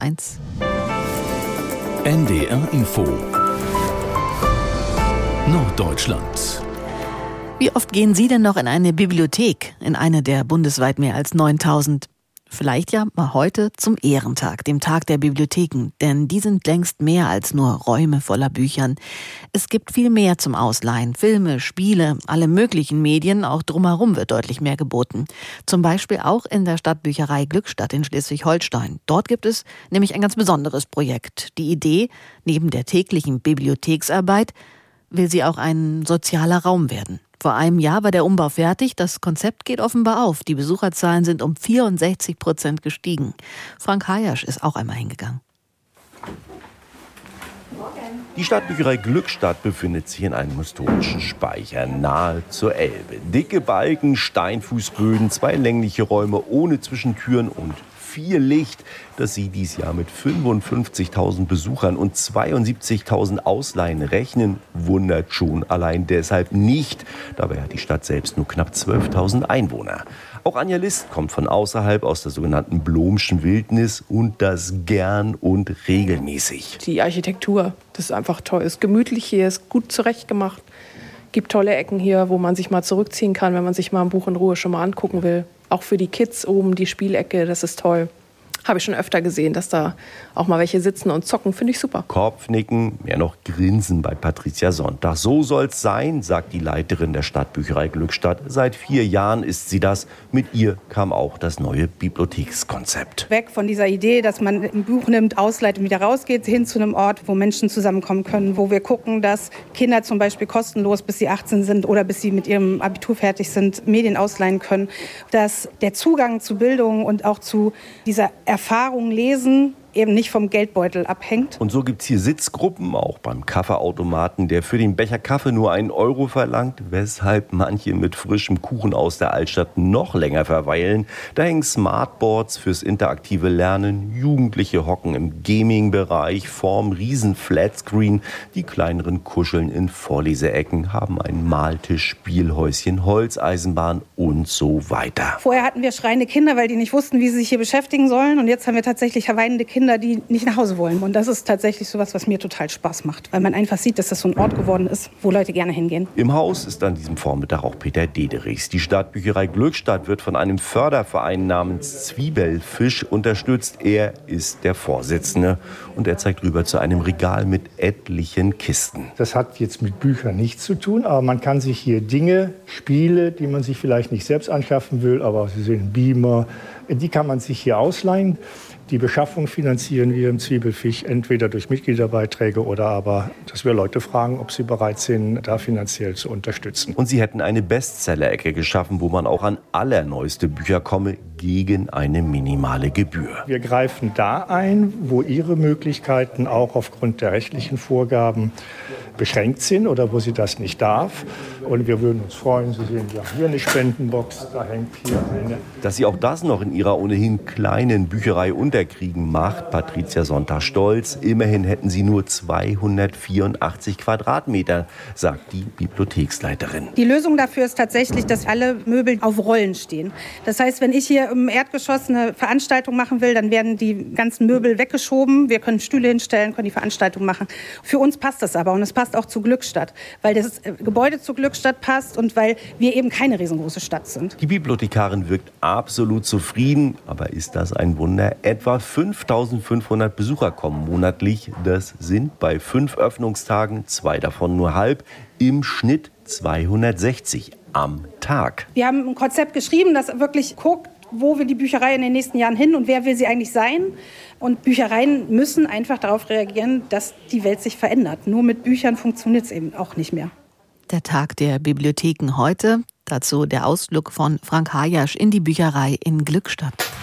1. NDR Info Norddeutschland. Wie oft gehen Sie denn noch in eine Bibliothek? In eine der bundesweit mehr als 9000? Vielleicht ja mal heute zum Ehrentag, dem Tag der Bibliotheken. Denn die sind längst mehr als nur Räume voller Büchern. Es gibt viel mehr zum Ausleihen. Filme, Spiele, alle möglichen Medien. Auch drumherum wird deutlich mehr geboten. Zum Beispiel auch in der Stadtbücherei Glückstadt in Schleswig-Holstein. Dort gibt es nämlich ein ganz besonderes Projekt. Die Idee, neben der täglichen Bibliotheksarbeit, will sie auch ein sozialer Raum werden. Vor einem Jahr war der Umbau fertig. Das Konzept geht offenbar auf. Die Besucherzahlen sind um 64% gestiegen. Frank Hayasch ist auch einmal hingegangen. Die Stadtbücherei Glückstadt befindet sich in einem historischen Speicher nahe zur Elbe. Dicke Balken, Steinfußböden, 2 längliche Räume ohne Zwischentüren und viel Licht, das Sie dieses Jahr mit 55.000 Besuchern und 72.000 Ausleihen rechnen, wundert schon allein deshalb nicht. Dabei hat die Stadt selbst nur knapp 12.000 Einwohner. Auch Anja List kommt von außerhalb aus der sogenannten Blomschen Wildnis und das gern und regelmäßig. Die Architektur, das ist einfach toll. Ist gemütlich hier, ist gut zurechtgemacht. Gibt tolle Ecken hier, wo man sich mal zurückziehen kann, wenn man sich mal ein Buch in Ruhe schon mal angucken will. Auch für die Kids oben die Spielecke, das ist toll. Habe ich schon öfter gesehen, dass da auch mal welche sitzen und zocken, finde ich super. Kopfnicken, mehr noch Grinsen bei Patricia Sonntag. So soll's sein, sagt die Leiterin der Stadtbücherei Glückstadt. Seit 4 Jahren ist sie das. Mit ihr kam auch das neue Bibliothekskonzept. Weg von dieser Idee, dass man ein Buch nimmt, ausleiht und wieder rausgeht, hin zu einem Ort, wo Menschen zusammenkommen können, wo wir gucken, dass Kinder zum Beispiel kostenlos, bis sie 18 sind oder bis sie mit ihrem Abitur fertig sind, Medien ausleihen können. Dass der Zugang zu Bildung und auch zu dieser Erfahrung lesen eben nicht vom Geldbeutel abhängt. Und so gibt's hier Sitzgruppen, auch beim Kaffeeautomaten, der für den Becher Kaffee nur 1 Euro verlangt, weshalb manche mit frischem Kuchen aus der Altstadt noch länger verweilen. Da hängen Smartboards fürs interaktive Lernen, Jugendliche hocken im Gaming-Bereich vorm riesen Flatscreen, die kleineren kuscheln in Vorleseecken, haben einen Maltisch, Spielhäuschen, Holzeisenbahn und so weiter. Vorher hatten wir schreiende Kinder, weil die nicht wussten, wie sie sich hier beschäftigen sollen, und jetzt haben wir tatsächlich weinende Kinder, die nicht nach Hause wollen. Und das ist tatsächlich sowas, was mir total Spaß macht, weil man einfach sieht, dass das so ein Ort geworden ist, wo Leute gerne hingehen. Im Haus ist an diesem Vormittag auch Peter Dederichs. Die Stadtbücherei Glückstadt wird von einem Förderverein namens Zwiebelfisch unterstützt. Er ist der Vorsitzende und er zeigt rüber zu einem Regal mit etlichen Kisten. Das hat jetzt mit Büchern nichts zu tun, aber man kann sich hier Dinge, Spiele, die man sich vielleicht nicht selbst anschaffen will, aber Sie sehen Beamer, die kann man sich hier ausleihen. Die Beschaffung finanzieren wir im Zwiebelfisch entweder durch Mitgliederbeiträge oder aber, dass wir Leute fragen, ob sie bereit sind, da finanziell zu unterstützen. Und sie hätten eine Bestseller-Ecke geschaffen, wo man auch an allerneueste Bücher komme, gegen eine minimale Gebühr. Wir greifen da ein, wo Ihre Möglichkeiten auch aufgrund der rechtlichen Vorgaben beschränkt sind oder wo sie das nicht darf. Und wir würden uns freuen, Sie sehen, wir haben hier eine Spendenbox, da hängt hier eine. Dass sie auch das noch in ihrer ohnehin kleinen Bücherei unterkriegen, macht Patricia Sonntag stolz. Immerhin hätten sie nur 284 Quadratmeter, sagt die Bibliotheksleiterin. Die Lösung dafür ist tatsächlich, dass alle Möbel auf Rollen stehen. Das heißt, wenn ich hier im Erdgeschoss eine Veranstaltung machen will, dann werden die ganzen Möbel weggeschoben. Wir können Stühle hinstellen, können die Veranstaltung machen. Für uns passt das aber und es passt auch zu Glückstadt, weil das Gebäude zu Glückstadt passt und weil wir eben keine riesengroße Stadt sind. Die Bibliothekarin wirkt absolut zufrieden, aber ist das ein Wunder? Etwa 5.500 Besucher kommen monatlich. Das sind bei 5 Öffnungstagen, 2 davon nur halb, im Schnitt 260 am Tag. Wir haben ein Konzept geschrieben, das wirklich guckt, wo will die Bücherei in den nächsten Jahren hin und wer will sie eigentlich sein. Und Büchereien müssen einfach darauf reagieren, dass die Welt sich verändert. Nur mit Büchern funktioniert es eben auch nicht mehr. Der Tag der Bibliotheken heute. Dazu der Ausflug von Frank Hayasch in die Bücherei in Glückstadt.